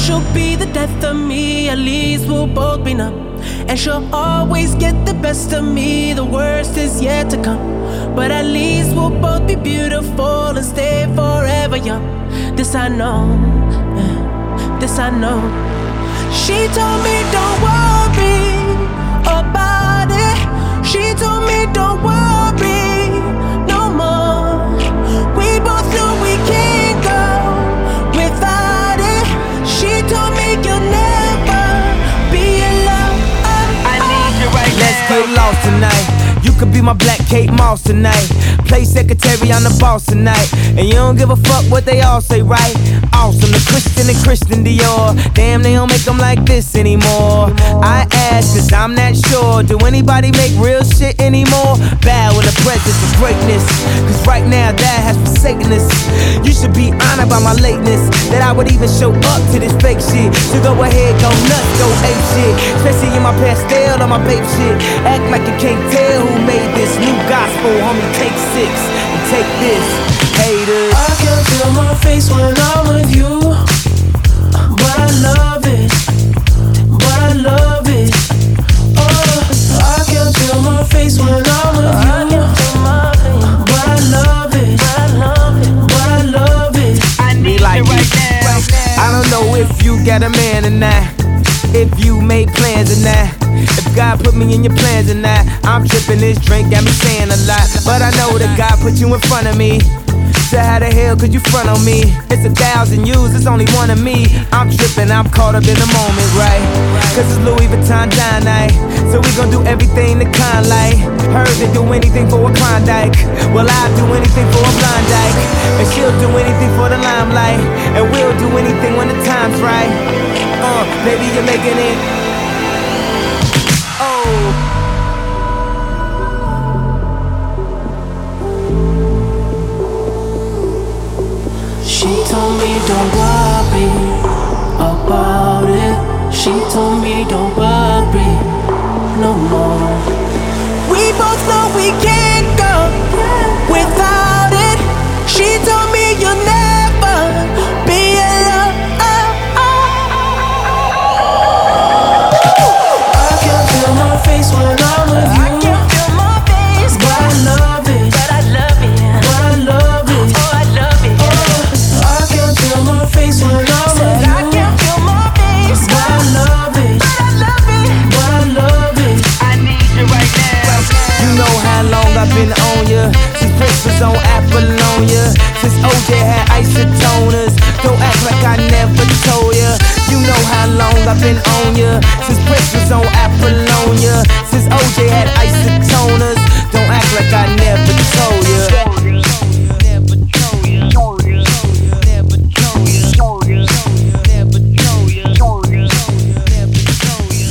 she'll be the death of me, at least we'll both be numb. And she'll always get the best of me, the worst is yet to come. But at least we'll both be beautiful and stay forever young. This I know, this I know. She told me don't worry about it. She told me don't worry no more. We both know we can't go without it. She told me you'll never be alone. I need you right now. Let's get lost tonight. You could be my black Kate Moss tonight. Play secretary, I'm the boss tonight. And you don't give a fuck what they all say, right? Awesome, the Christian Dior. Damn, they don't make them like this anymore. I ask, cause I'm not sure. Do anybody make real shit anymore? Bow in the presence of greatness. Cause right now that has forsaken us. You should be honored by my lateness, that I would even show up to this fake shit. So go ahead, go nuts, go ape shit. Especially in my pastel or my babe shit. Act like you can't tell who made this new gospel. Homie, take 6 and take this, haters. I can feel my face when I'm with you, but I love it, but I love it. Oh, I can feel my face when I'm with you, but I love it, but I love it. I need like you right now. I don't know if you got a man or not, if you made plans or not, if God put me in your plans or not. I'm tripping, this drink got me saying a lot, but I know that God put you in front of me. So how the hell could you front on me? It's 1,000 yous, it's only one of me. I'm tripping, I'm caught up in the moment, right? Cause it's Louis Vuitton dine night, so we gon' do everything the kind like. Heard they do anything for a Klondike, well I'll do anything for a Blondike. And she'll do anything for the limelight, and we'll do anything when the time's right. Baby, you're making it. Oh. She told me don't worry about it. She told me don't worry no more. We both know we can't go without it. She told me you'll never be alone. I can feel my face when I'm with you. I can feel my face, but I love it, but I love it, but I love it. Oh, I love it. I can feel my face when I'm with you. I can feel my face, but I love it, but I love it, but I love it. I need you right now. You know how long I've been on ya, since Prince was on Apollonia, since OJ had isotoners. Don't act like I never told ya. You know how long I've been on ya, since Prince was on Apollonia, since OJ had isotoners.